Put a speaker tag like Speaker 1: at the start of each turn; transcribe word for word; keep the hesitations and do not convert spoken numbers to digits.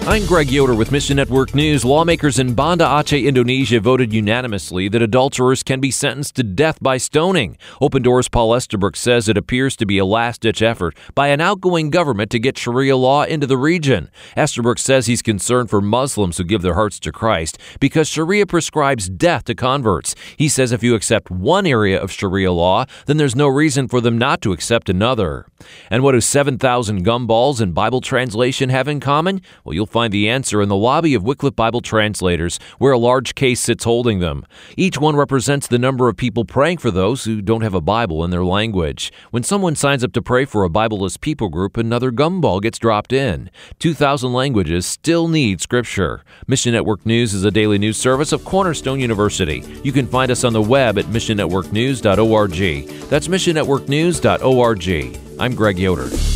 Speaker 1: I'm Greg Yoder with Mission Network News. Lawmakers in Banda Aceh, Indonesia voted unanimously that adulterers can be sentenced to death by stoning. Open Doors' Paul Esterbrook says it appears to be a last-ditch effort by an outgoing government to get Sharia law into the region. Esterbrook says he's concerned for Muslims who give their hearts to Christ because Sharia prescribes death to converts. He says if you accept one area of Sharia law, then there's no reason for them not to accept another. And what do seven thousand gumballs and Bible translation have in common? Well, you'll find the answer in the lobby of Wycliffe Bible Translators, where a large case sits holding them. Each one represents the number of people praying for those who don't have a Bible in their language. When someone signs up to pray for a Bibleless people group, another gumball gets dropped in. two thousand languages still need Scripture. Mission Network News is a daily news service of Cornerstone University. You can find us on the web at mission network news dot org. That's mission network news dot org. I'm Greg Yoder.